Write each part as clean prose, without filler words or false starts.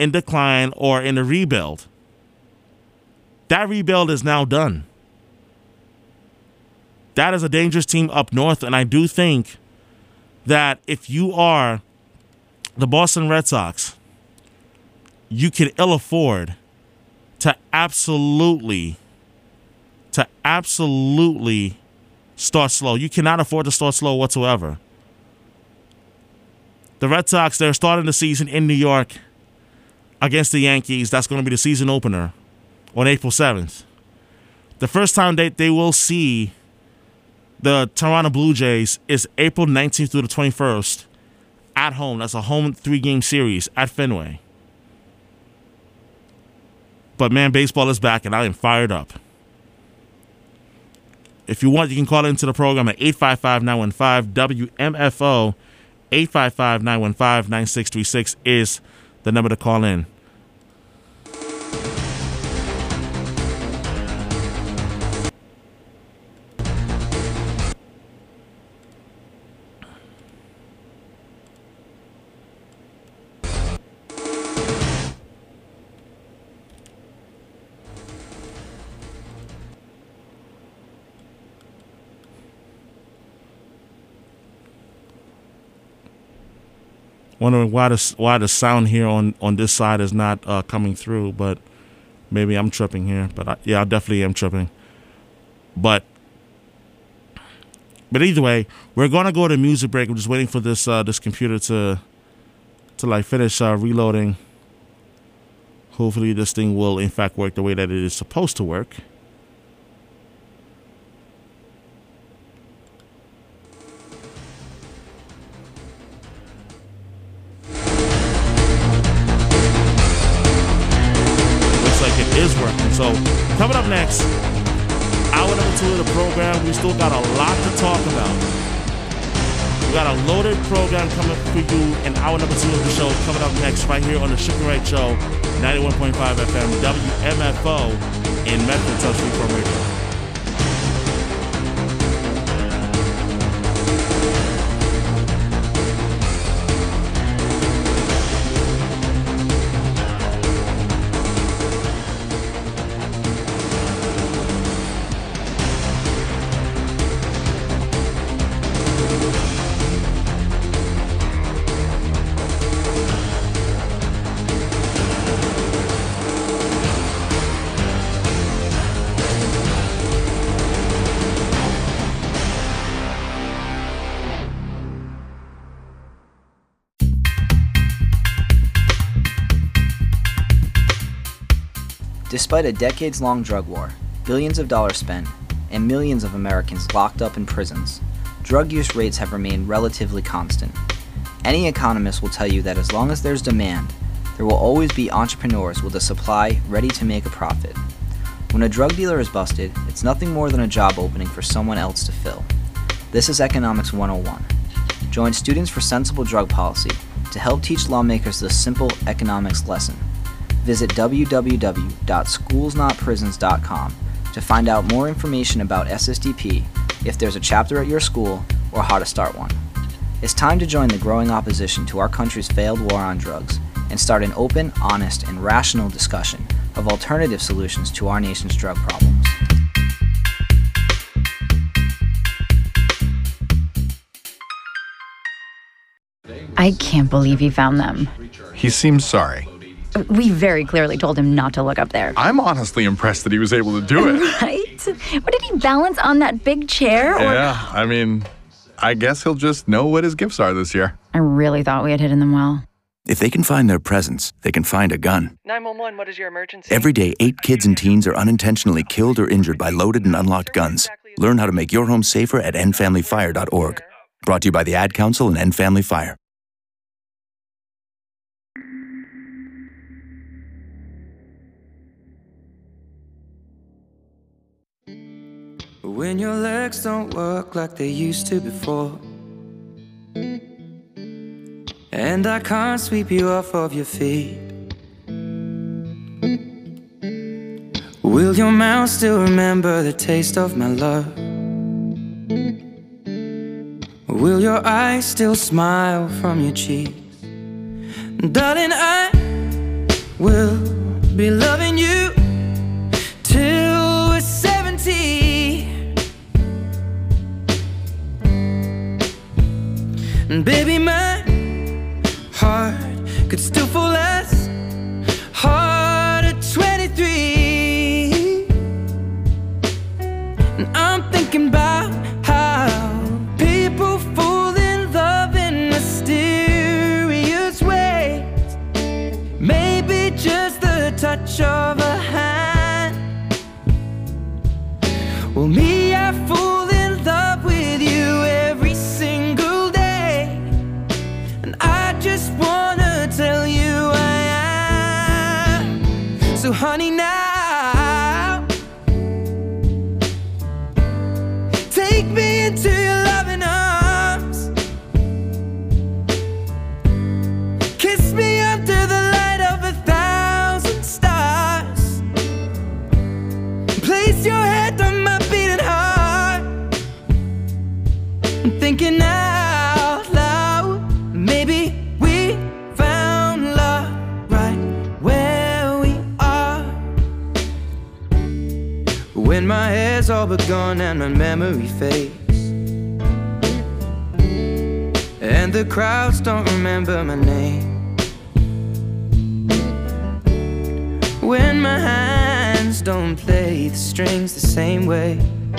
in decline or in a rebuild. That rebuild is now done. That is a dangerous team up north, and I do think that if you are the Boston Red Sox, you can ill afford to absolutely start slow. You cannot afford to start slow whatsoever. The Red Sox, they're starting the season in New York against the Yankees. That's going to be the season opener on April 7th. The first time they will see the Toronto Blue Jays is April 19th through the 21st at home. That's a home 3-game series at Fenway. But, man, baseball is back, and I am fired up. If you want, you can call into the program at 855-915-WMFO. 855-915-9636 is the number to call in. Wondering why the sound here on this side is not coming through, but maybe I'm tripping here. But I definitely am tripping. But either way, we're gonna go to music break. I'm just waiting for this computer to like finish reloading. Hopefully, this thing will in fact work the way that it is supposed to work. Is working. So coming up next, hour number 2 of the program. We still got a lot to talk about. We got a loaded program coming for you in hour number 2 of the show. Coming up next right here on the Sugar Ray Show, 91.5 FM WMFO in Medford, Tennessee from Radio. Despite a decades-long drug war, billions of dollars spent, and millions of Americans locked up in prisons, drug use rates have remained relatively constant. Any economist will tell you that as long as there's demand, there will always be entrepreneurs with a supply ready to make a profit. When a drug dealer is busted, it's nothing more than a job opening for someone else to fill. This is Economics 101. Join Students for Sensible Drug Policy to help teach lawmakers this simple economics lesson. Visit www.schoolsnotprisons.com to find out more information about SSDP, if there's a chapter at your school, or how to start one. It's time to join the growing opposition to our country's failed war on drugs and start an open, honest, and rational discussion of alternative solutions to our nation's drug problems. I can't believe he found them. He seems sorry. We very clearly told him not to look up there. I'm honestly impressed that he was able to do it. Right? What, did he balance on that big chair? Yeah, I mean, I guess he'll just know what his gifts are this year. I really thought we had hidden them well. If they can find their presents, they can find a gun. 911, what is your emergency? Every day, 8 kids and teens are unintentionally killed or injured by loaded and unlocked guns. Learn how to make your home safer at endfamilyfire.org. Brought to you by the Ad Council and End Family Fire. When your legs don't work like they used to before, and I can't sweep you off of your feet, will your mouth still remember the taste of my love? Will your eyes still smile from your cheeks? Darling, I be loving you till we're 70. And baby, my heart could still fall as hard at 23. And I'm thinking about how people fall in love in mysterious ways. Maybe just the touch of a hand. Well, me, I fall in love with you every single day. And I just wanna tell you I am. So honey, now take me into your loving arms. Kiss me under the light of 1,000 stars. Place your head on my beating heart. I'm thinking out loud, maybe we found love right where we are. When my hair's all but gone and my memory fades, and the crowds don't remember my name. When my hands don't play the strings the same way,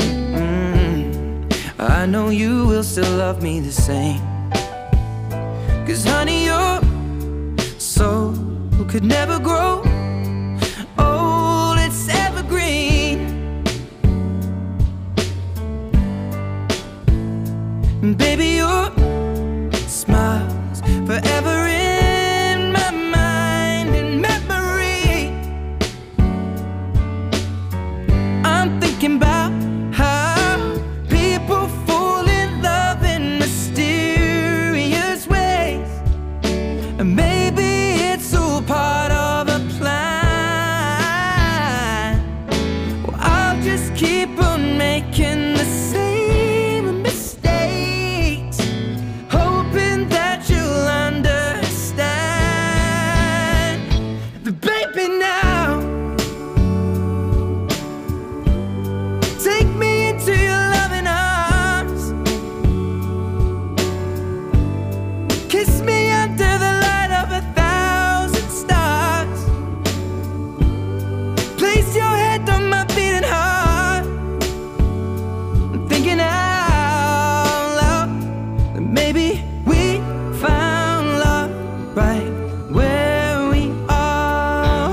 I know you will still love me the same. 'Cause honey, your soul could never grow old, it's evergreen. And baby, your smile's forever in my mind and memory. I'm thinking about how people fall in love in mysterious ways. And maybe it's all part of a plan. Well, I'll just keep on making the same mistakes, hoping that you'll understand. But baby, now take me into your loving arms. Kiss me under the light of 1,000 stars. Place your head on my beating heart. I'm thinking out loud that maybe we found love right where we are.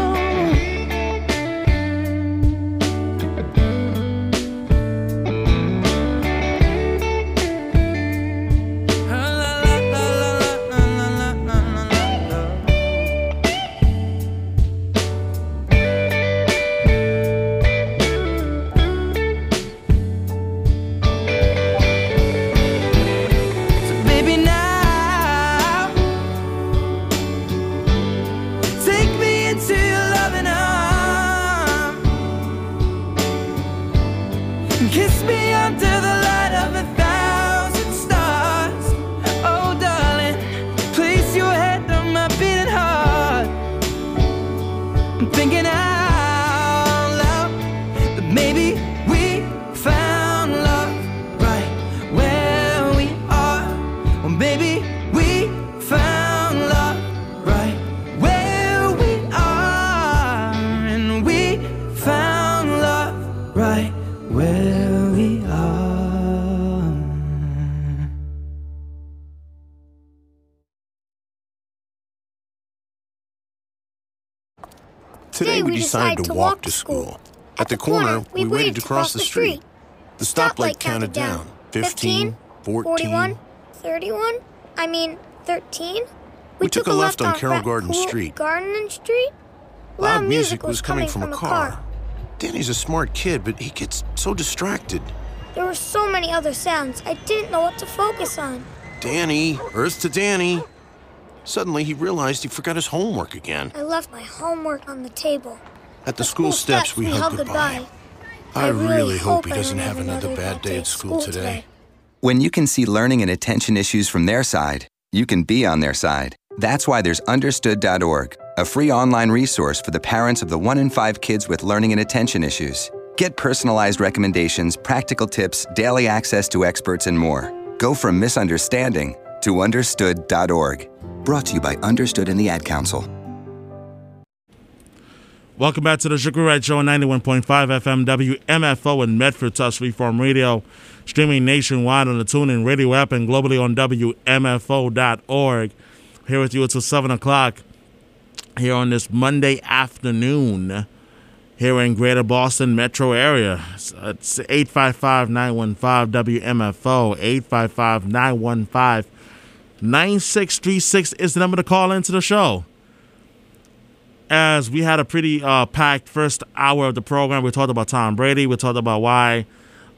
So baby, now take me into your loving arms. Kiss me under the light of 1,000 stars. Oh darling, place your head on my beating heart. I'm thinking out loud that maybe we found love right where we are. Or maybe we found love right where we are. And we found love right where we are. Today we decided to walk to school. At the corner, we waited to cross the street. The stoplight counted down. 15, 14. 31? I mean, 13? We took a left on Carroll Garden Street. Garden Street? Loud music was coming from a car. Danny's a smart kid, but he gets so distracted. There were so many other sounds, I didn't know what to focus on. Danny, Earth to Danny. Suddenly, he realized he forgot his homework again. I left my homework on the table. At the school steps, we hugged goodbye. I really hope he doesn't have another bad day at school today. When you can see learning and attention issues from their side, you can be on their side. That's why there's Understood.org, a free online resource for the parents of the 1 in 5 kids with learning and attention issues. Get personalized recommendations, practical tips, daily access to experts, and more. Go from misunderstanding to Understood.org. Brought to you by Understood and the Ad Council. Welcome back to the Sugar Red Show on 91.5 FM WMFO in Medford, Touch Freeform Radio, streaming nationwide on the TuneIn Radio app and globally on WMFO.org. Here with you until 7 o'clock here on this Monday afternoon here in Greater Boston metro area. It's 855-915-WMFO, 855-915-9636 is the number to call into the show. As we had a pretty packed first hour of the program, we talked about Tom Brady. We talked about why,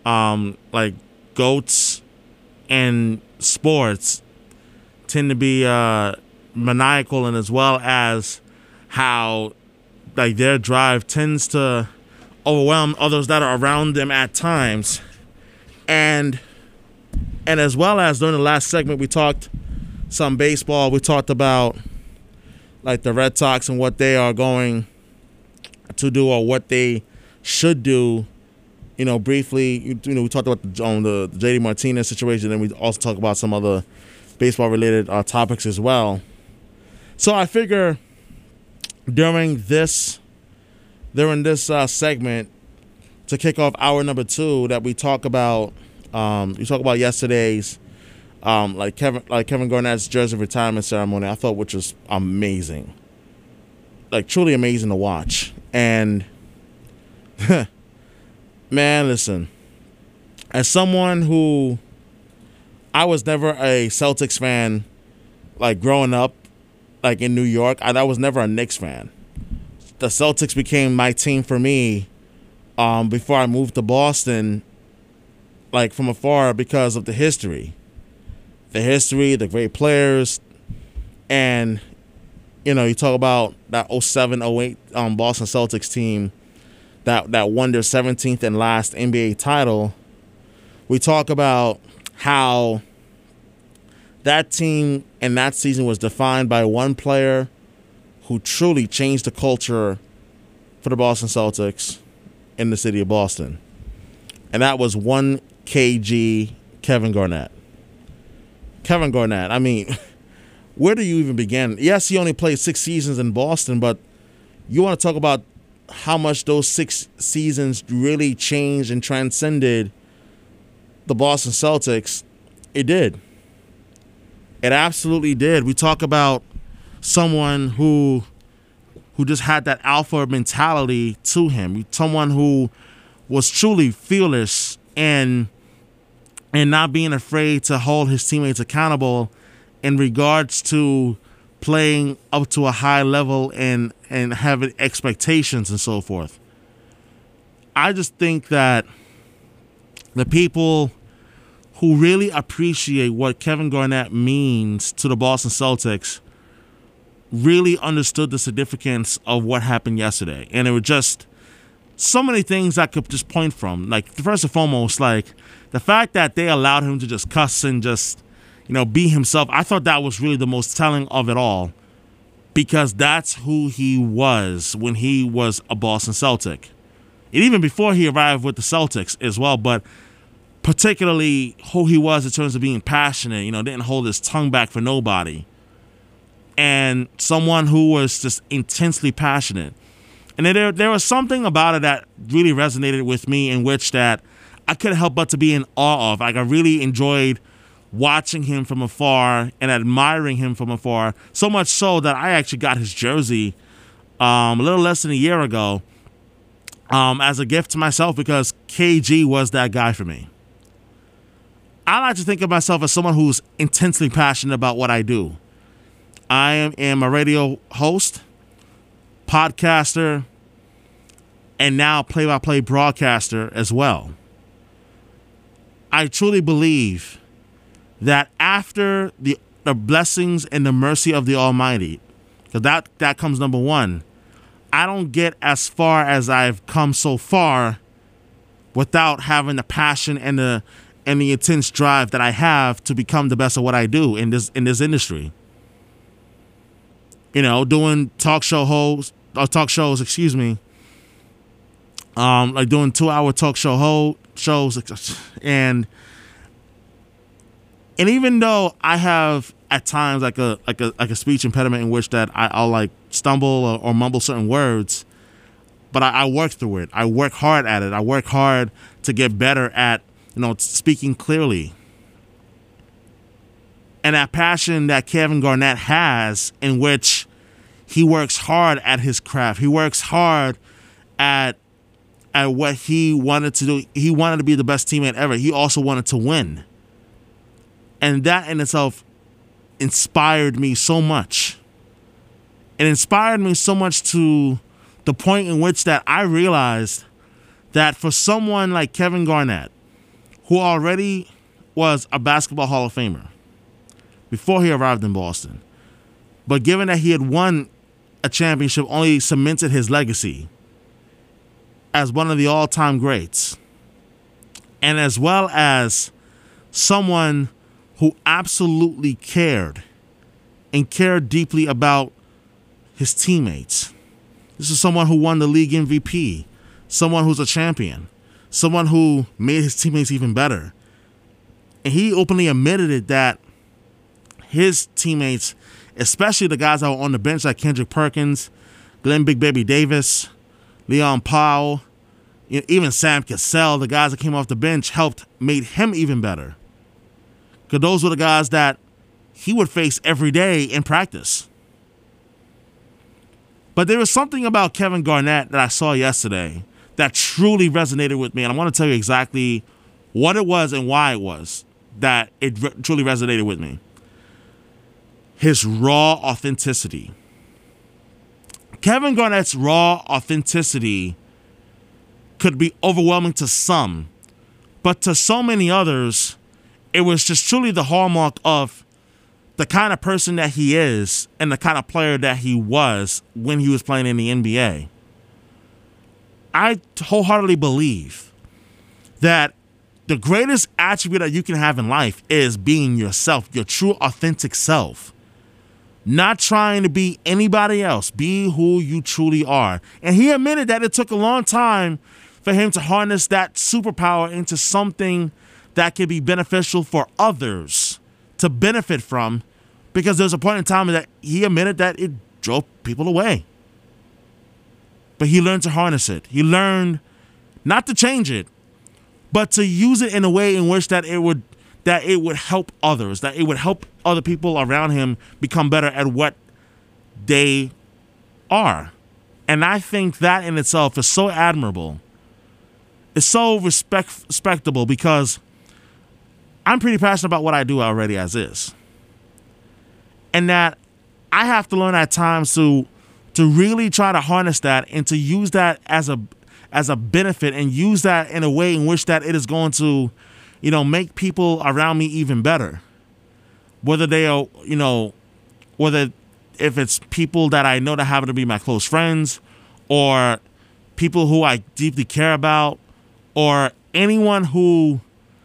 GOATs and sports tend to be maniacal, and as well as how, their drive tends to overwhelm others that are around them at times. And as well as during the last segment, we talked some baseball. We talked about the Red Sox and what they are going to do or what they should do. Briefly, we talked about the JD Martinez situation, and we also talked about some other baseball-related topics as well. So I figure during this segment, to kick off hour number 2, that we talk about yesterday's Kevin Garnett's jersey retirement ceremony. I thought, which was amazing, truly amazing to watch. And man, listen, as someone who, I was never a Celtics fan, growing up, in New York. I was never a Knicks fan. The Celtics became my team for me before I moved to Boston, from afar, because of the history. The great players, and, you talk about that 07-08 Boston Celtics team that won their 17th and last NBA title. We talk about how that team and that season was defined by one player who truly changed the culture for the Boston Celtics in the city of Boston. And that was one KG Kevin Garnett. Kevin Garnett, I mean, where do you even begin? Yes, he only played 6 seasons in Boston, but you want to talk about how much those 6 seasons really changed and transcended the Boston Celtics. It did. It absolutely did. We talk about someone who just had that alpha mentality to him. Someone who was truly fearless and not being afraid to hold his teammates accountable in regards to playing up to a high level and having expectations and so forth. I just think that the people who really appreciate what Kevin Garnett means to the Boston Celtics really understood the significance of what happened yesterday. And it was just so many things I could just point from. First and foremost, the fact that they allowed him to just cuss and just, be himself. I thought that was really the most telling of it all, because that's who he was when he was a Boston Celtic. And even before he arrived with the Celtics as well, but particularly who he was in terms of being passionate, didn't hold his tongue back for nobody. And someone who was just intensely passionate. And there was something about it that really resonated with me, in which that I couldn't help but to be in awe of. I really enjoyed watching him from afar and admiring him from afar, so much so that I actually got his jersey a little less than a year ago as a gift to myself, because KG was that guy for me. I like to think of myself as someone who's intensely passionate about what I do. I am a radio host, podcaster, and now play-by-play broadcaster as well. I truly believe that after the blessings and the mercy of the Almighty, because that comes number one, I don't get as far as I've come so far without having the passion and the intense drive that I have to become the best of what I do in this industry. doing talk shows, excuse me. Like doing 2-hour talk shows, and even though I have at times like a speech impediment in which that I'll like stumble or mumble certain words, but I work through it. I work hard at it. I work hard to get better at speaking clearly. And that passion that Kevin Garnett has, in which he works hard at his craft, he works hard at what he wanted to do. He wanted to be the best teammate ever. He also wanted to win. And that in itself inspired me so much. It inspired me so much to the point in which that I realized that for someone like Kevin Garnett, who already was a basketball Hall of Famer before he arrived in Boston, but given that he had won a championship, only cemented his legacy as one of the all-time greats, and as well as someone who absolutely cared and cared deeply about his teammates. This is someone who won the league MVP, someone who's a champion, someone who made his teammates even better. And he openly admitted it, that his teammates, especially the guys that were on the bench like Kendrick Perkins, Glenn Big Baby Davis, Leon Powell, even Sam Cassell, the guys that came off the bench, made him even better. Because those were the guys that he would face every day in practice. But there was something about Kevin Garnett that I saw yesterday that truly resonated with me. And I want to tell you exactly what it was and why it was that it truly resonated with me. His raw authenticity. Kevin Garnett's raw authenticity could be overwhelming to some, but to so many others, it was just truly the hallmark of the kind of person that he is and the kind of player that he was when he was playing in the NBA. I wholeheartedly believe that the greatest attribute that you can have in life is being yourself, your true authentic self. Not trying to be anybody else. Be who you truly are. And he admitted that it took a long time for him to harness that superpower into something that could be beneficial for others to benefit from, because there's a point in time that he admitted that it drove people away. But he learned to harness it. He learned not to change it, but to use it in a way in which that it would help others, that it would help other people around him become better at what they are. And I think that in itself is so admirable. It's so respectable, because I'm pretty passionate about what I do already as is. And that I have to learn at times to really try to harness that and to use that as a benefit, and use that in a way in which that it is going to, make people around me even better. Whether they are, if it's people that I know that happen to be my close friends, or people who I deeply care about, or anyone who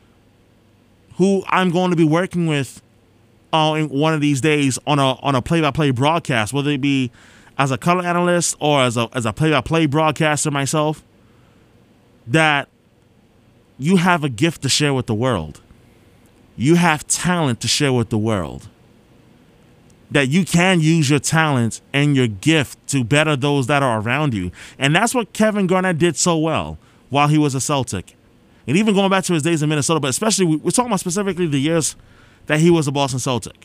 I'm going to be working with in one of these days on a play-by-play broadcast, whether it be as a color analyst or as a play-by-play broadcaster myself, that you have a gift to share with the world. You have talent to share with the world. That you can use your talent and your gift to better those that are around you. And that's what Kevin Garnett did so well while he was a Celtic. And even going back to his days in Minnesota, but especially we're talking about specifically the years that he was a Boston Celtic.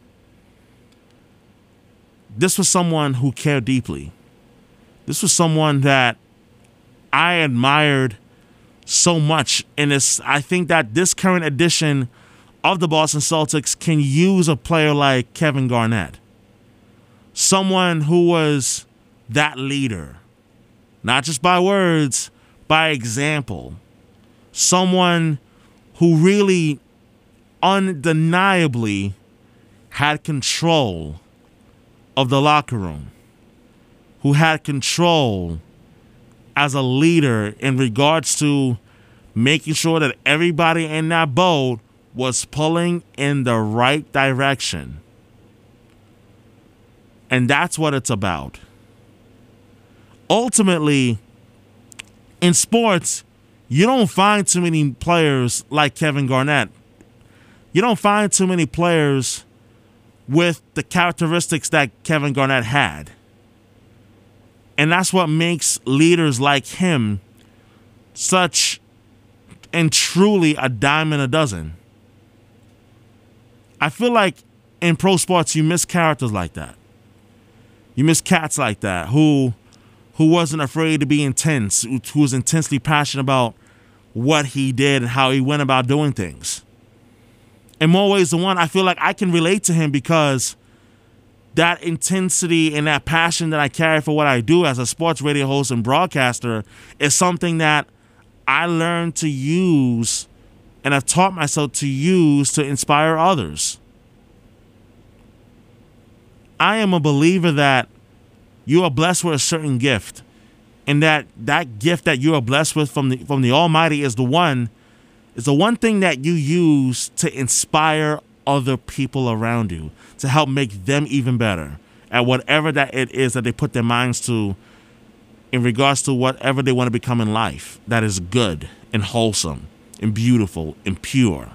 This was someone who cared deeply. This was someone that I admired so much. And I think that this current edition of the Boston Celtics can use a player like Kevin Garnett. Someone who was that leader. Not just by words, by example. Someone who really undeniably had control of the locker room. Who had control as a leader in regards to making sure that everybody in that boat was pulling in the right direction. And that's what it's about. Ultimately, in sports, you don't find too many players like Kevin Garnett. You don't find too many players with the characteristics that Kevin Garnett had. And that's what makes leaders like him such and truly a dime in a dozen. I feel like in pro sports, you miss characters like that. You miss cats like that who wasn't afraid to be intense, who was intensely passionate about what he did and how he went about doing things. In more ways than one, I feel like I can relate to him because that intensity and that passion that I carry for what I do as a sports radio host and broadcaster is something that I learned to use and I've taught myself to use to inspire others. I am a believer that you are blessed with a certain gift, and that gift that you are blessed with from the Almighty is the one thing that you use to inspire other people around you, to help make them even better at whatever that it is that they put their minds to in regards to whatever they want to become in life that is good and wholesome and beautiful and pure.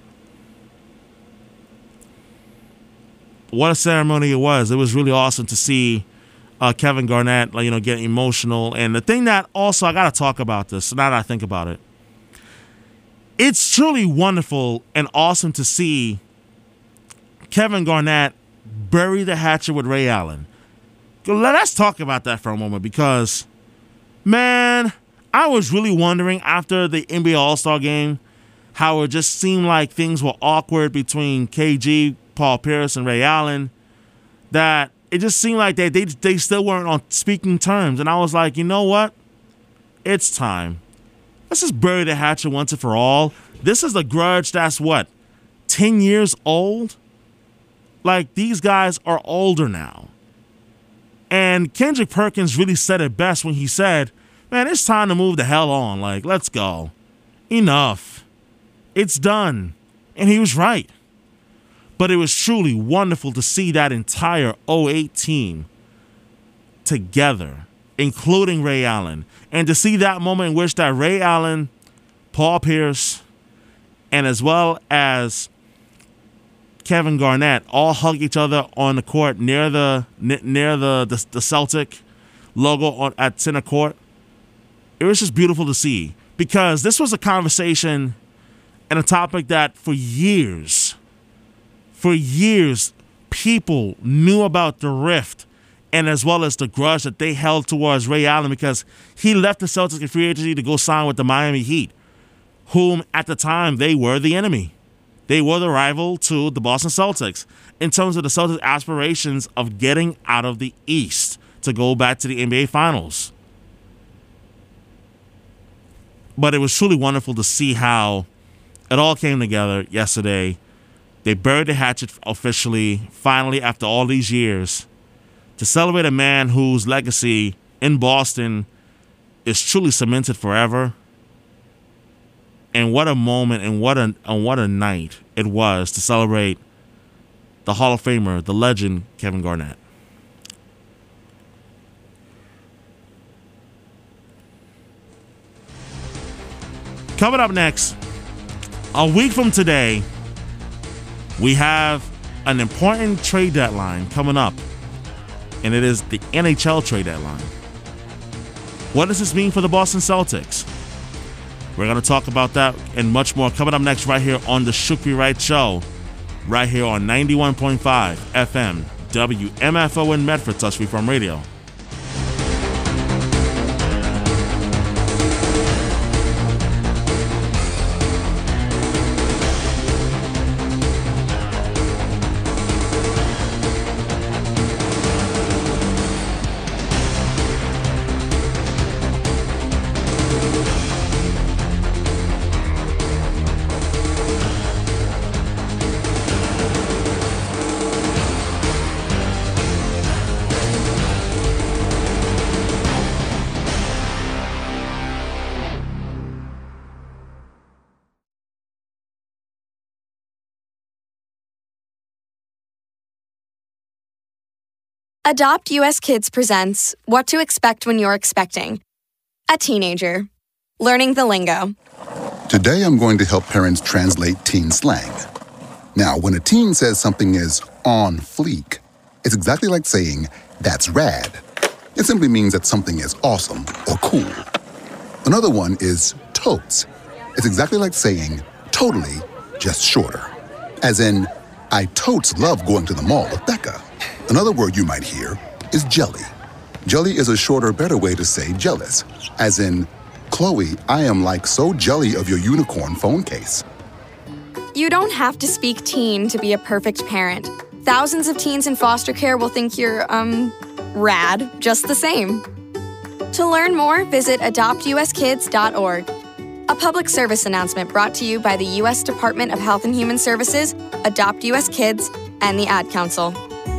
What a ceremony it was. It was really awesome to see Kevin Garnett, get emotional. And the thing that also, I got to talk about this now that I think about it. It's truly wonderful and awesome to see Kevin Garnett bury the hatchet with Ray Allen. Let's talk about that for a moment because, man, I was really wondering after the NBA All-Star game how it just seemed like things were awkward between KG, Paul Pierce, and Ray Allen, that it just seemed like they still weren't on speaking terms. And I was like, you know what? It's time. Let's just bury the hatchet once and for all. This is a grudge that's, 10 years old? Like, these guys are older now. And Kendrick Perkins really said it best when he said, man, it's time to move the hell on. Like, let's go. Enough. It's done. And he was right. But it was truly wonderful to see that entire 08 team together, including Ray Allen. And to see that moment in which that Ray Allen, Paul Pierce, and as well as Kevin Garnett all hug each other on the court near the Celtic logo at center court. It was just beautiful to see because this was a conversation and a topic that for years, people knew about the rift and as well as the grudge that they held towards Ray Allen because he left the Celtics in free agency to go sign with the Miami Heat, whom at the time they were the enemy. They were the rival to the Boston Celtics in terms of the Celtics' aspirations of getting out of the East to go back to the NBA Finals. But it was truly wonderful to see how it all came together yesterday. They buried the hatchet officially, finally, after all these years, to celebrate a man whose legacy in Boston is truly cemented forever. And what a moment and what a night it was to celebrate the Hall of Famer, the legend, Kevin Garnett. Coming up next, a week from today, we have an important trade deadline coming up, and it is the NHL trade deadline. What does this mean for the Boston Celtics? We're going to talk about that and much more coming up next right here on the Shukri Wright Show, right here on 91.5 FM, WMFO in Medford, Touch Freeform Radio. Adopt US Kids presents What to Expect When You're Expecting. A teenager. Learning the lingo. Today I'm going to help parents translate teen slang. Now, when a teen says something is on fleek, it's exactly like saying, that's rad. It simply means that something is awesome or cool. Another one is totes. It's exactly like saying, totally, just shorter. As in, I totes love going to the mall with Becca. Another word you might hear is jelly. Jelly is a shorter, better way to say jealous. As in, Chloe, I am like so jelly of your unicorn phone case. You don't have to speak teen to be a perfect parent. Thousands of teens in foster care will think you're, rad, just the same. To learn more, visit adoptuskids.org. A public service announcement brought to you by the U.S. Department of Health and Human Services, Adopt U.S. Kids, and the Ad Council.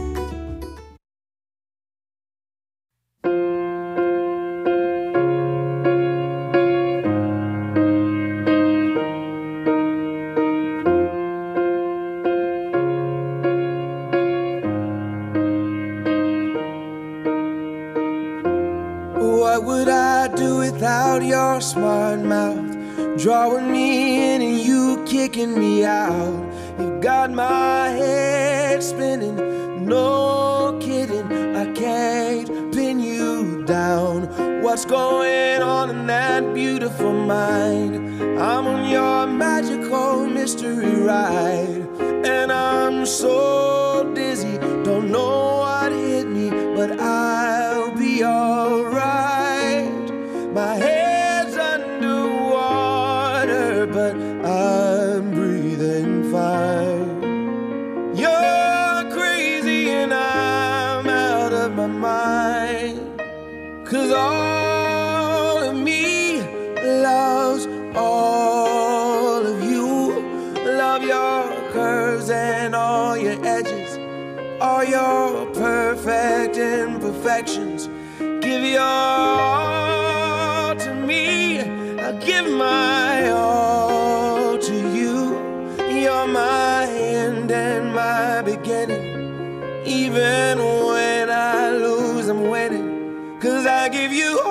What would I do without your smart mouth? Drawing me in and you kicking me out. You got my head spinning, no kidding. I can't pin you down. What's going on in that beautiful mind? I'm on your magical mystery ride, and I'm so dizzy, don't know what hit me, but I'll be alright. My head's underwater, but I'm breathing fine. You're crazy and I'm out of my mind, 'cause all of me loves all of you. Love your curves and all your edges, all your perfect imperfections. Give your all to me, I'll give my all to you. You're my end and my beginning. Even when I lose, I'm winning, 'cause I give you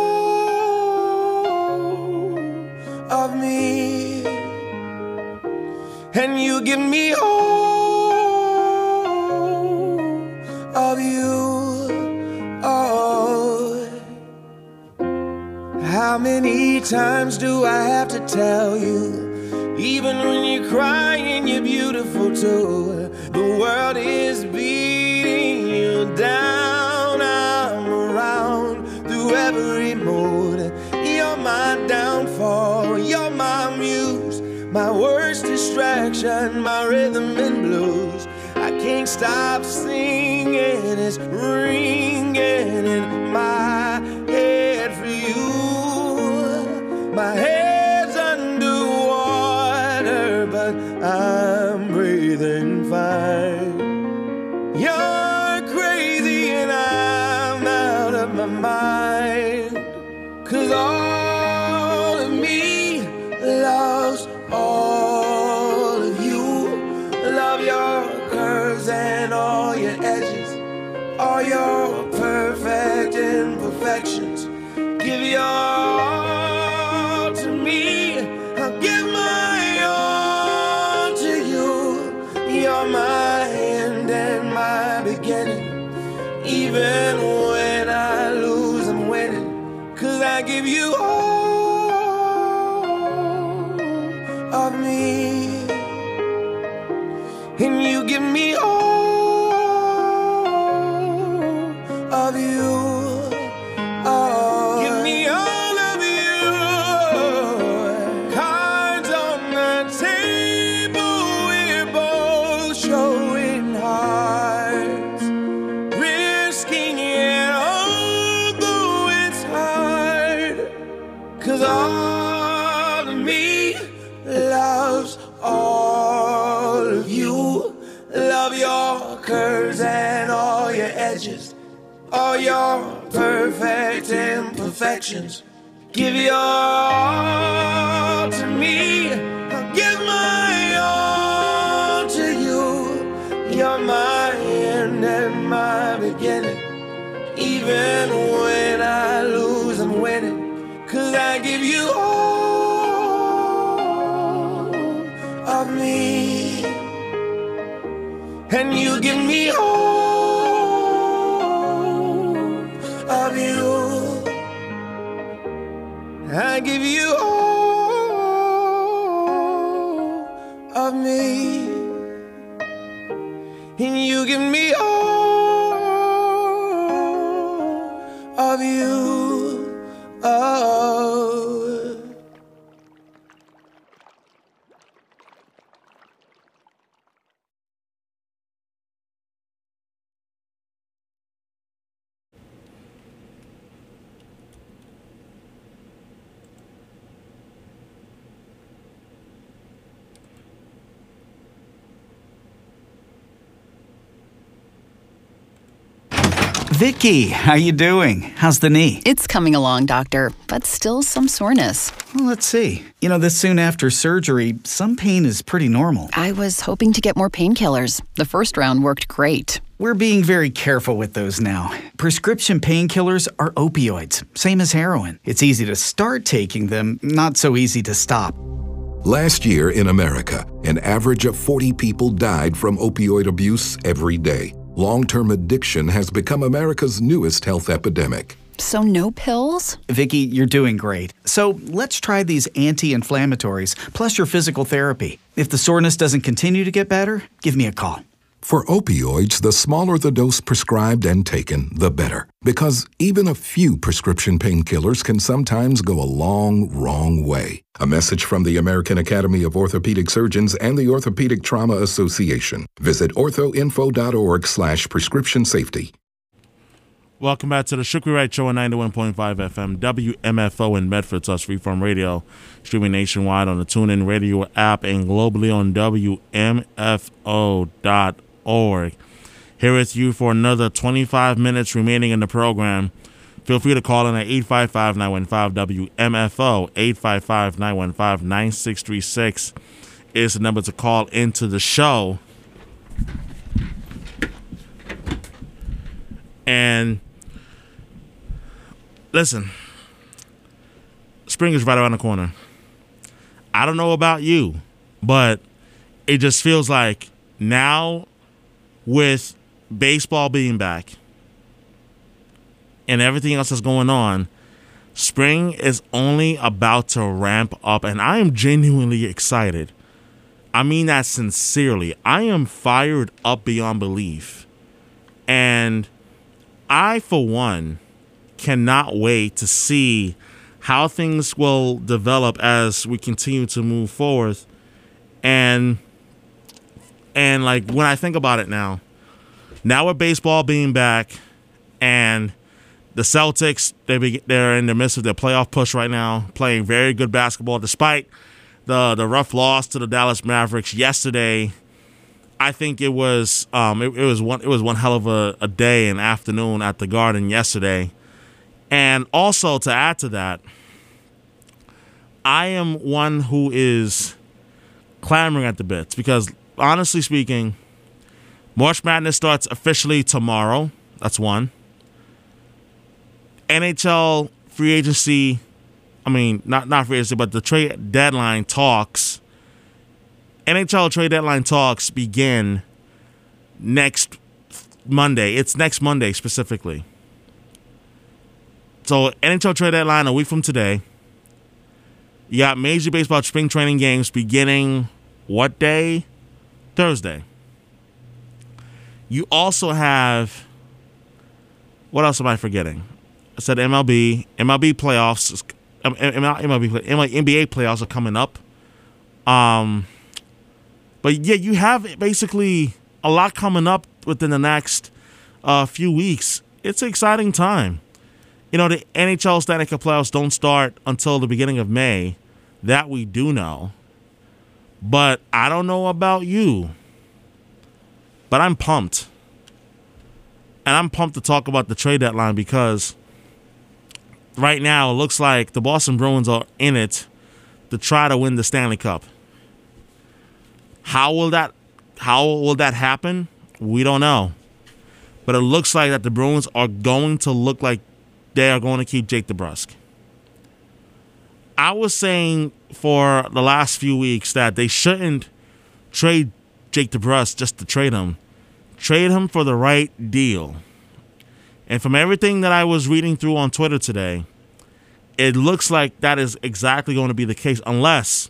all of me, and you give me all of you. How many times do I have to tell you? Even when you're crying, you're beautiful too. The world is beating you down. I'm around through every mood. You're my downfall, you're my muse, my worst distraction, my rhythm and blues. I can't stop singing, it's ringing in my head for you. My head's underwater, but I'm breathing fine. You're crazy and I'm out of my mind, 'cause all of me loves all of you. Love your curves and all your edges, all your perfect imperfections. Give your all to me, I'll give my all to you. You're my end and my beginning. Even when I lose, I'm winning, 'cause I give you all of me, and you give me all of you. Give me all of you. Cards on the table, we're both showing hearts, risking it although it's hard, 'cause all of me loves all of you. Love your curves and all your edges, all your perfect imperfections. Give your all to me, I'll give my all to you. You're my end and my beginning. I give you all of me, and you give me all of you. I give you all of me, and you give me all of you. Oh. Vicky, how you doing? How's the knee? It's coming along, doctor, but still some soreness. Well, let's see. You know, this soon after surgery, some pain is pretty normal. I was hoping to get more painkillers. The first round worked great. We're being very careful with those now. Prescription painkillers are opioids, same as heroin. It's easy to start taking them, not so easy to stop. Last year in America, an average of 40 people died from opioid abuse every day. Long-term addiction has become America's newest health epidemic. So no pills? Vicky, you're doing great. So let's try these anti-inflammatories, plus your physical therapy. If the soreness doesn't continue to get better, give me a call. For opioids, the smaller the dose prescribed and taken, the better. Because even a few prescription painkillers can sometimes go a long, wrong way. A message from the American Academy of Orthopedic Surgeons and the Orthopedic Trauma Association. Visit orthoinfo.org/prescription safety. Welcome back to the Shukri Wright Show on 91.5 FM, WMFO in Medford, Touch Freeform Radio, streaming nationwide on the TuneIn Radio app and globally on WMFO.org. Here with you for another 25 minutes remaining in the program. Feel free to call in at 855-915-WMFO. 855-915-9636 is the number to call into the show. And listen, spring is right around the corner. I don't know about you, but it just feels like now with baseball being back and everything else that's going on, spring is only about to ramp up, and I am genuinely excited. I mean that sincerely. I am fired up beyond belief. And I, for one, cannot wait to see how things will develop as we continue to move forward. And like when I think about it now with baseball being back and the Celtics, they're in the midst of their playoff push right now, playing very good basketball despite the rough loss to the Dallas Mavericks yesterday. I think it was one hell of a day and afternoon at the Garden yesterday. And also to add to that, I am one who is clamoring at the bits because honestly speaking, March Madness starts officially tomorrow. That's one. NHL free agency, not free agency, but the trade deadline talks. NHL trade deadline talks begin next Monday. It's next Monday specifically. So NHL trade deadline a week from today. You got Major Baseball spring training games beginning what day? Thursday. You also have, what else am I forgetting? I said MLB playoffs, NBA playoffs are coming up. But yeah, you have basically a lot coming up within the next few weeks. It's an exciting time. You know, the NHL Stanley Cup playoffs don't start until the beginning of May. That we do know. But I don't know about you. But I'm pumped. And I'm pumped to talk about the trade deadline because right now it looks like the Boston Bruins are in it to try to win the Stanley Cup. How will that happen? We don't know. But it looks like that the Bruins are going to look like they are going to keep Jake DeBrusk. I was saying for the last few weeks that they shouldn't trade Jake DeBrusk just to trade him. Trade him for the right deal. And from everything that I was reading through on Twitter today, it looks like that is exactly going to be the case unless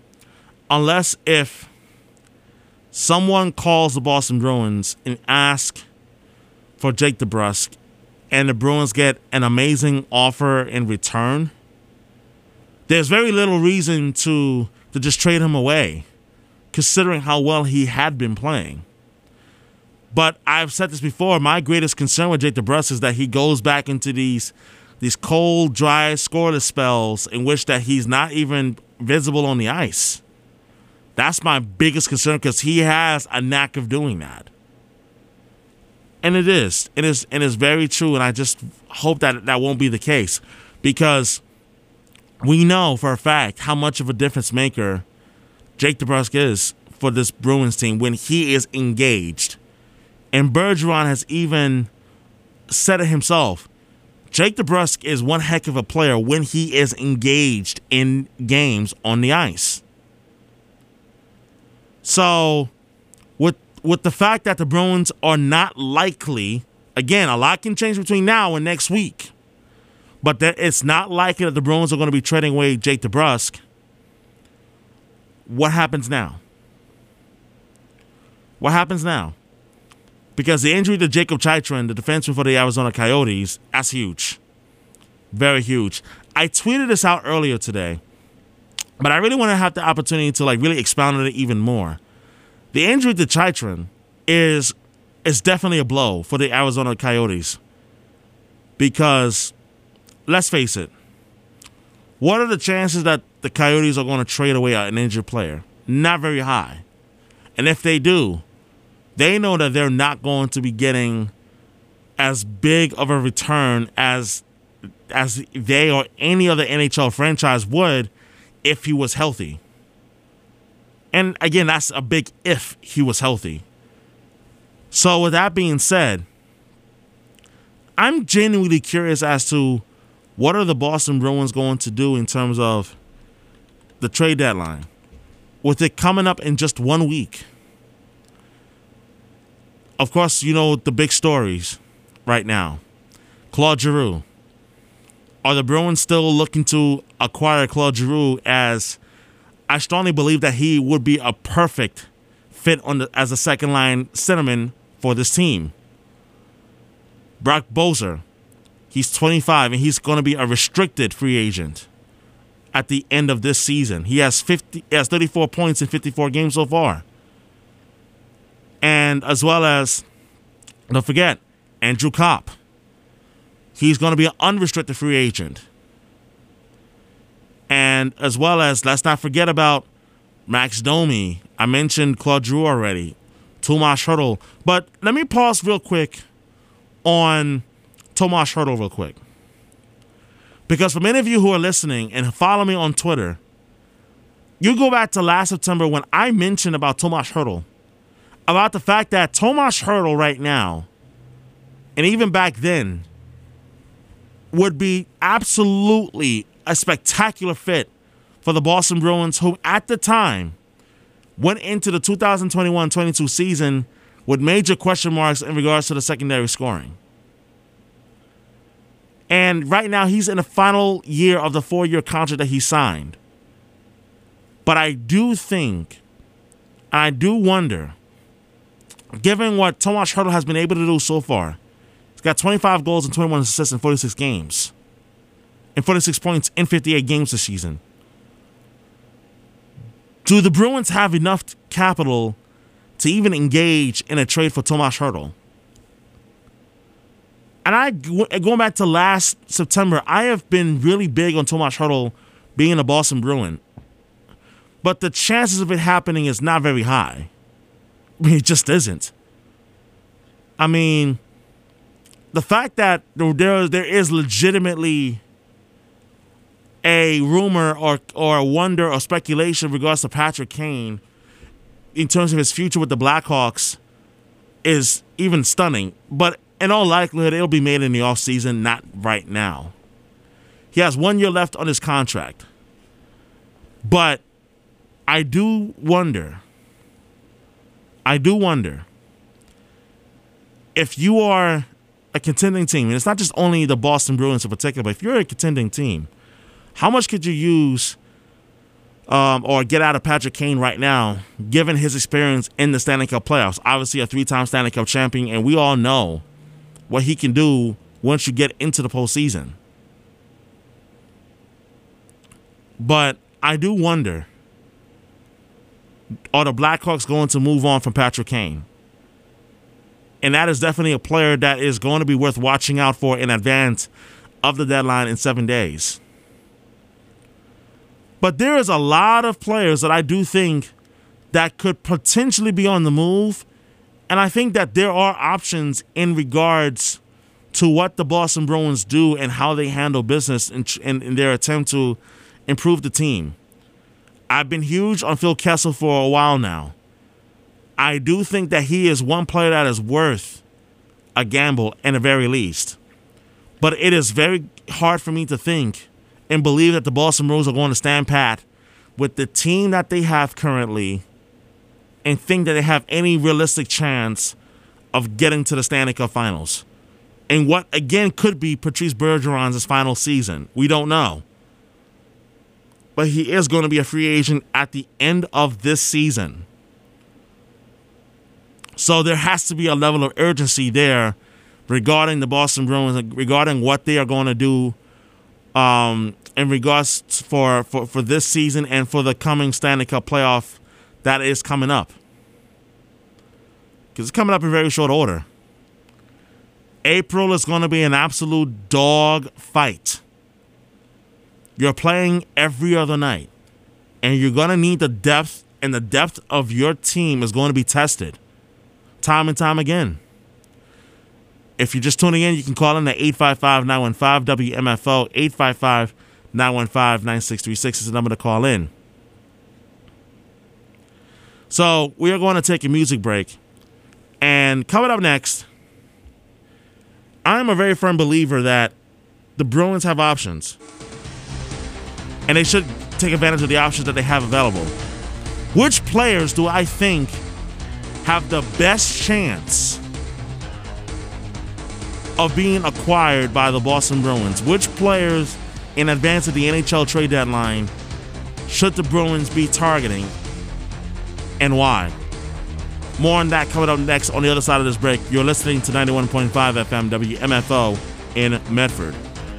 if someone calls the Boston Bruins and asks for Jake DeBrusk and the Bruins get an amazing offer in return, there's very little reason to just trade him away, considering how well he had been playing. But I've said this before, my greatest concern with Jake DeBrusk is that he goes back into these cold, dry, scoreless spells in which that he's not even visible on the ice. That's my biggest concern because he has a knack of doing that. And it is very true, and I just hope that that won't be the case because we know for a fact how much of a difference maker Jake DeBrusk is for this Bruins team when he is engaged. And Bergeron has even said it himself. Jake DeBrusk is one heck of a player when he is engaged in games on the ice. So, with the fact that the Bruins are not likely, again, a lot can change between now and next week, but it's not likely that the Bruins are going to be trading away Jake DeBrusk. What happens now? What happens now? Because the injury to Jacob Chychrun, the defenseman for the Arizona Coyotes, that's huge. Very huge. I tweeted this out earlier today, but I really want to have the opportunity to really expound on it even more. The injury to Chychrun is definitely a blow for the Arizona Coyotes. Because, let's face it, what are the chances that the Coyotes are going to trade away an injured player? Not very high. And if they do, they know that they're not going to be getting as big of a return as they or any other NHL franchise would if he was healthy. And again, that's a big if he was healthy. So with that being said, I'm genuinely curious as to what are the Boston Bruins going to do in terms of the trade deadline, with it coming up in just 1 week. Of course, you know the big stories right now. Claude Giroux. Are the Bruins still looking to acquire Claude Giroux, as I strongly believe that he would be a perfect fit as a second-line centerman for this team? Brock Boeser. He's 25, and he's going to be a restricted free agent at the end of this season. He has 34 points in 54 games so far. And as well as, don't forget, Andrew Kopp. He's going to be an unrestricted free agent. And as well as, let's not forget about Max Domi. I mentioned Claude Giroux already. Tomas Hertl. But let me pause real quick on Tomas Hertl real quick. Because for many of you who are listening and follow me on Twitter, you go back to last September when I mentioned about Tomas Hertl, about the fact that Tomas Hertl right now, and even back then, would be absolutely a spectacular fit for the Boston Bruins, who at the time went into the 2021-22 season with major question marks in regards to the secondary scoring. And right now, he's in the final year of the 4-year contract that he signed. But I do think, and I do wonder, given what Tomas Hertl has been able to do so far, he's got 25 goals and 21 assists in 46 games, and 46 points in 58 games this season. Do the Bruins have enough capital to even engage in a trade for Tomas Hertl? And going back to last September, I have been really big on Tomas Hertl being a Boston Bruin. But the chances of it happening is not very high. I mean, it just isn't. I mean, the fact that there is legitimately a rumor or a wonder or speculation in regards to Patrick Kane in terms of his future with the Blackhawks is even stunning. But in all likelihood, it'll be made in the offseason, not right now. He has 1 year left on his contract. But I do wonder if you are a contending team, and it's not just only the Boston Bruins in particular, but if you're a contending team, how much could you use or get out of Patrick Kane right now, given his experience in the Stanley Cup playoffs? Obviously a 3-time Stanley Cup champion, and we all know what he can do once you get into the postseason. But I do wonder, are the Blackhawks going to move on from Patrick Kane? And that is definitely a player that is going to be worth watching out for in advance of the deadline in 7 days. But there is a lot of players that I do think that could potentially be on the move. And I think that there are options in regards to what the Boston Bruins do and how they handle business in their attempt to improve the team. I've been huge on Phil Kessel for a while now. I do think that he is one player that is worth a gamble in the very least. But it is very hard for me to think and believe that the Boston Bruins are going to stand pat with the team that they have currently and think that they have any realistic chance of getting to the Stanley Cup Finals. And what, again, could be Patrice Bergeron's final season. We don't know. But he is going to be a free agent at the end of this season. So there has to be a level of urgency there regarding the Boston Bruins, regarding what they are going to do in regards for this season and for the coming Stanley Cup playoff that is coming up. Because it's coming up in very short order. April is going to be an absolute dog fight. You're playing every other night. And you're going to need the depth, and the depth of your team is going to be tested time and time again. If you're just tuning in, you can call in at 855-915-WMFO, 855-915-9636 is the number to call in. So we are going to take a music break. And coming up next, I'm a very firm believer that the Bruins have options. And they should take advantage of the options that they have available. Which players do I think have the best chance of being acquired by the Boston Bruins? Which players in advance of the NHL trade deadline should the Bruins be targeting, and why? More on that coming up next on the other side of this break. You're listening to 91.5 FM WMFO in Medford.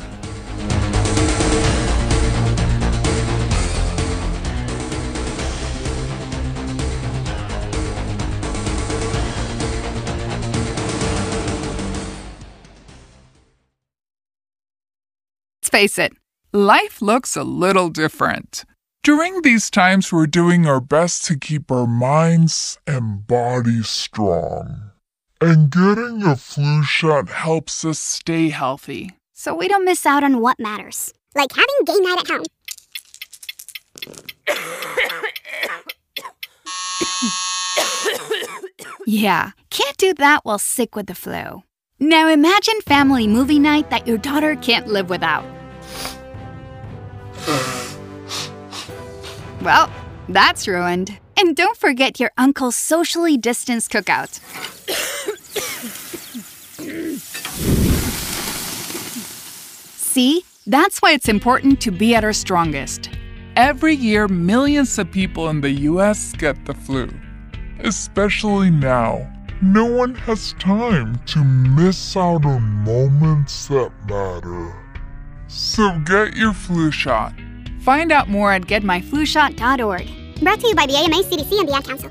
Let's face it, life looks a little different. During these times, we're doing our best to keep our minds and bodies strong. And getting a flu shot helps us stay healthy, so we don't miss out on what matters. Like having game night at home. Yeah, can't do that while sick with the flu. Now imagine family movie night that your daughter can't live without. Well, that's ruined. And don't forget your uncle's socially distanced cookout. See? That's why it's important to be at our strongest. Every year, millions of people in the U.S. get the flu. Especially now. No one has time to miss out on moments that matter. So get your flu shot. Find out more at getmyflushot.org. Brought to you by the AMA, CDC, and the Ad Council.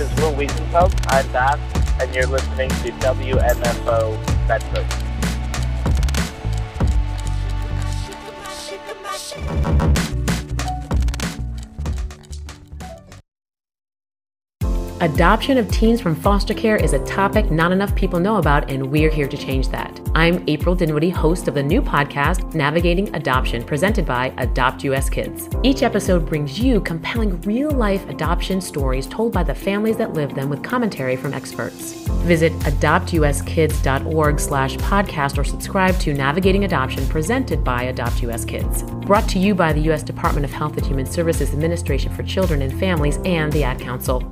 is Will Wiesenfeld. I'm Bass, and you're listening to WMFO Bedford. Adoption of teens from foster care is a topic not enough people know about, and we're here to change that. I'm April Dinwiddie, host of the new podcast, Navigating Adoption, presented by Adopt US Kids. Each episode brings you compelling real-life adoption stories told by the families that live them with commentary from experts. Visit adoptuskids.org/podcast or subscribe to Navigating Adoption, presented by Adopt US Kids. Brought to you by the U.S. Department of Health and Human Services Administration for Children and Families and the Ad Council.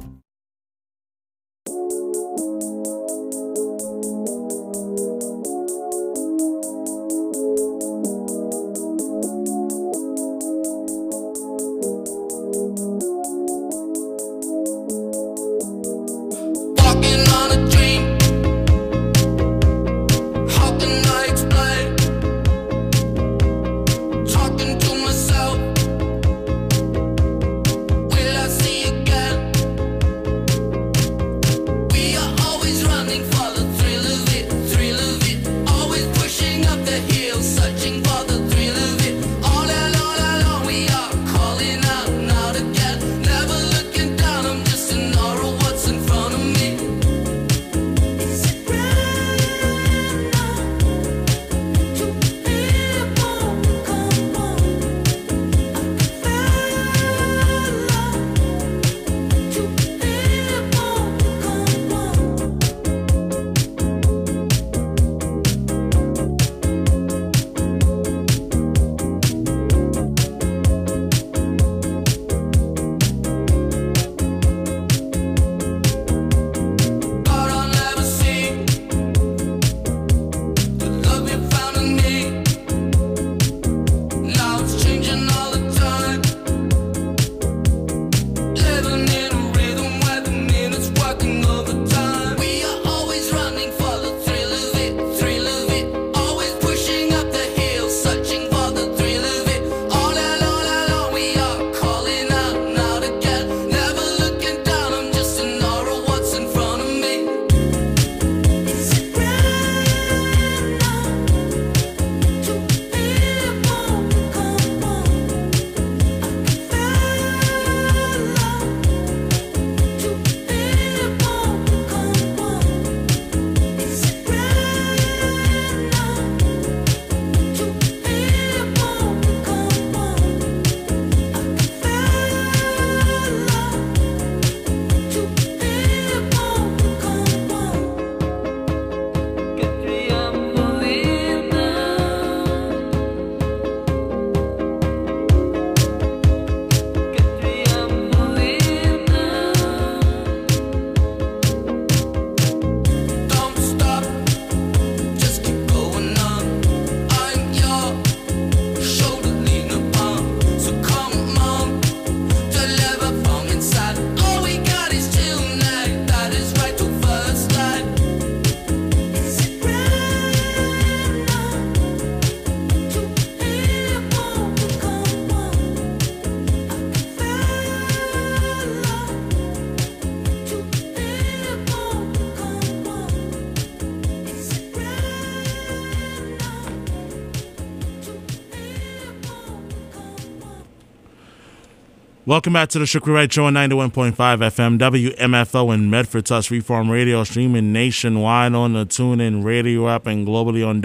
Welcome back to the Strictly Right Show on 91.5 FM, WMFO in Medford, Touch Freeform Radio, streaming nationwide on the TuneIn Radio app and globally on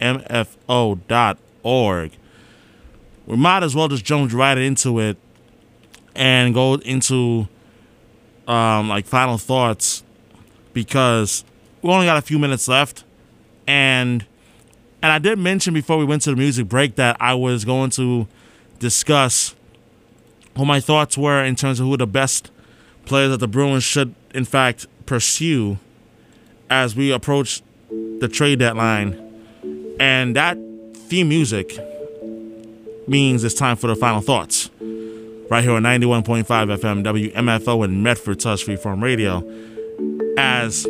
WMFO.org. We might as well just jump right into it and go into final thoughts, because we only got a few minutes left. And I did mention before we went to the music break that I was going to discuss who my thoughts were in terms of who the best players that the Bruins should, in fact, pursue as we approach the trade deadline. And that theme music means it's time for the final thoughts. Right here on 91.5 FM, WMFO in Medford, Touch Freeform Radio. As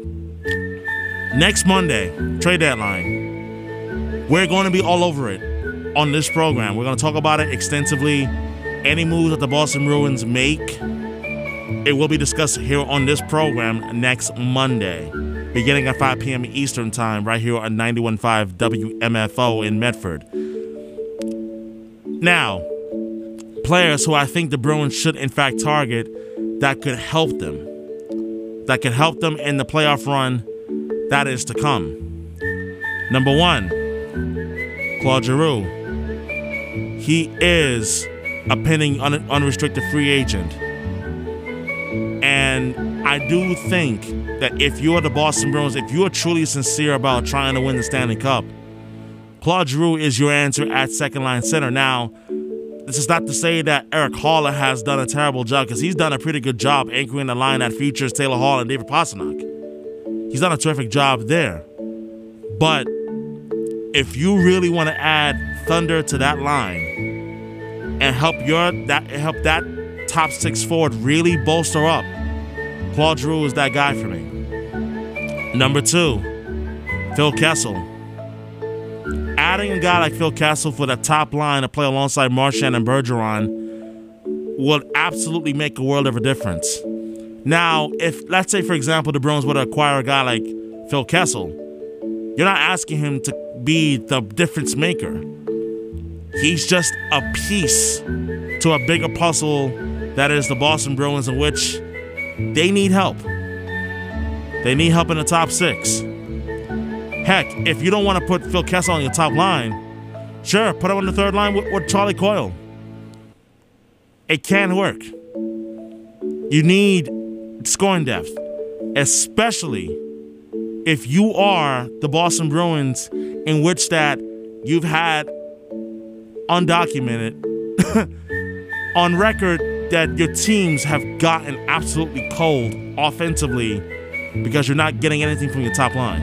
next Monday, trade deadline, we're going to be all over it on this program. We're going to talk about it extensively. Any moves that the Boston Bruins make, It will be discussed here on this program next Monday, beginning at 5 p.m. Eastern Time, right here on 91.5 WMFO in Medford. Now, players who I think the Bruins should in fact target that could help them in the playoff run that is to come. Number one, Claude Giroux. He is a pending unrestricted free agent. And I do think that if you're the Boston Bruins, if you're truly sincere about trying to win the Stanley Cup, Claude Giroux is your answer at second-line center. Now, this is not to say that Erik Haula has done a terrible job, because he's done a pretty good job anchoring the line that features Taylor Hall and David Pastrnak. He's done a terrific job there. But if you really want to add thunder to that line and help that top six forward really bolster up, Claude Giroux is that guy for me. Number two, Phil Kessel. Adding a guy like Phil Kessel for the top line to play alongside Marchand and Bergeron would absolutely make a world of a difference. Now, if, let's say, for example, the Bruins were to acquire a guy like Phil Kessel, you're not asking him to be the difference maker. He's just a piece to a bigger puzzle that is the Boston Bruins, in which they need help. They need help in the top six. Heck, if you don't want to put Phil Kessel on your top line, sure, put him on the third line with Charlie Coyle. It can work. You need scoring depth, especially if you are the Boston Bruins, in which that you've had undocumented on record that your teams have gotten absolutely cold offensively because you're not getting anything from your top line.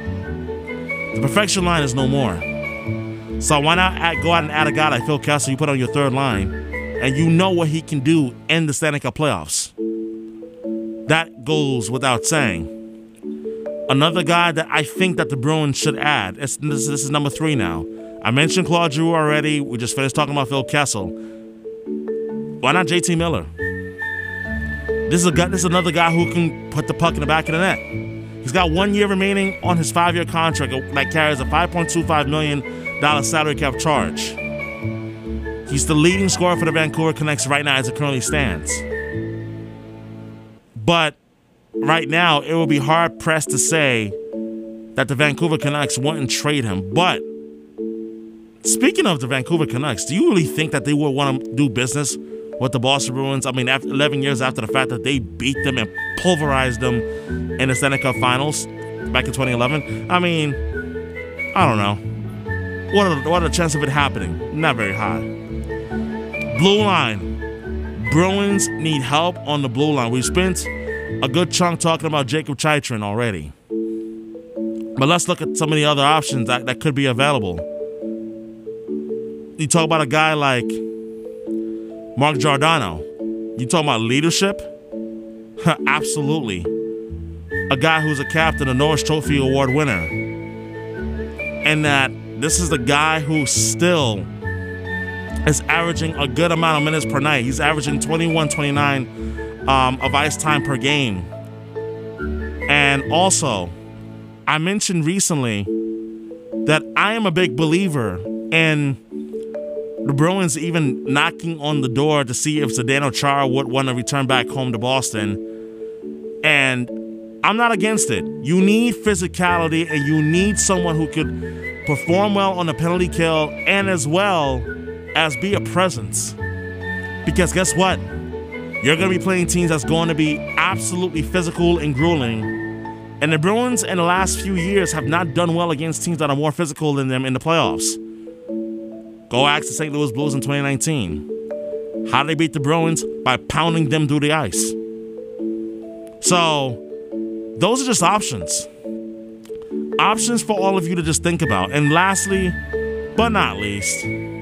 The perfection line is no more. So why not go out and add a guy like Phil Kessel you put on your third line, and you know what he can do in the Stanley Cup playoffs. That goes without saying. Another guy that I think that the Bruins should add, this is number three now. I mentioned Claude Giroux already. We just finished talking about Phil Kessel. Why not JT Miller? This is another guy who can put the puck in the back of the net. He's got 1 year remaining on his 5-year contract that carries a $5.25 million salary cap charge. He's the leading scorer for the Vancouver Canucks right now as it currently stands. But right now, it will be hard-pressed to say that the Vancouver Canucks wouldn't trade him. But speaking of the Vancouver Canucks, do you really think that they would want to do business with the Boston Bruins? I mean, after 11 years after the fact that they beat them and pulverized them in the Stanley Cup Finals back in 2011. I mean, I don't know. What are the chances of it happening? Not very high. Blue line. Bruins need help on the blue line. We spent a good chunk talking about Jacob Chychrun already. But let's look at some of the other options that could be available. You talk about a guy like Mark Giordano. You talking about leadership? Absolutely. A guy who's a captain, a Norris Trophy Award winner. And that this is the guy who still is averaging a good amount of minutes per night. He's averaging 29 of ice time per game. And also, I mentioned recently that I am a big believer in the Bruins even knocking on the door to see if Zdeno Chara would want to return back home to Boston. And I'm not against it. You need physicality, and you need someone who could perform well on the penalty kill and as well as be a presence. Because guess what? You're going to be playing teams that's going to be absolutely physical and grueling. And the Bruins in the last few years have not done well against teams that are more physical than them in the playoffs. Go ask the St. Louis Blues in 2019. How did they beat the Bruins? By pounding them through the ice. So, those are just options. Options for all of you to just think about. And lastly, but not least,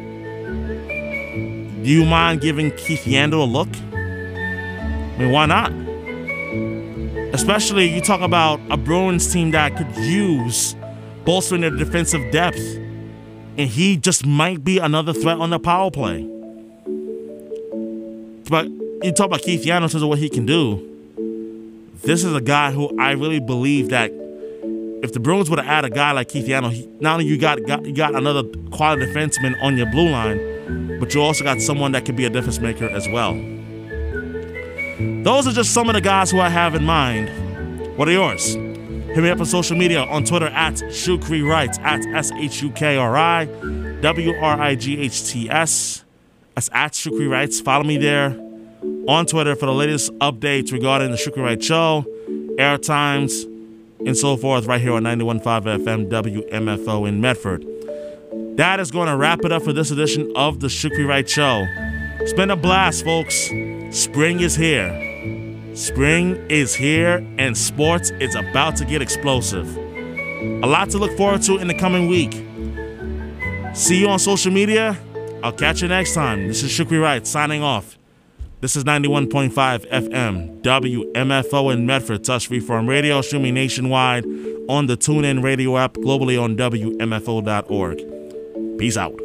do you mind giving Keith Yandle a look? I mean, why not? Especially, you talk about a Bruins team that could use bolstering their defensive depth, and he just might be another threat on the power play. But you talk about Keith Yano in terms of what he can do. This is a guy who I really believe that if the Bruins would have added a guy like Keith Yano, not only you got another quality defenseman on your blue line, but you also got someone that could be a difference maker as well. Those are just some of the guys who I have in mind. What are yours? Hit me up on social media, on Twitter at Shukri Wrights, at SHUKRI-WRIGHTS. That's at Shukri Wrights. Follow me there on Twitter for the latest updates regarding the Shukri Wright Show, air times, and so forth, right here on 91.5 FM WMFO in Medford. That is going to wrap it up for this edition of the Shukri Wright Show. It's been a blast, folks. Spring is here. Spring is here, and sports is about to get explosive. A lot to look forward to in the coming week. See you on social media. I'll catch you next time. This is Shukri Wright signing off. This is 91.5 FM WMFO in Medford, Touch Freeform Radio, streaming nationwide on the TuneIn Radio app, globally on WMFO.org. Peace out.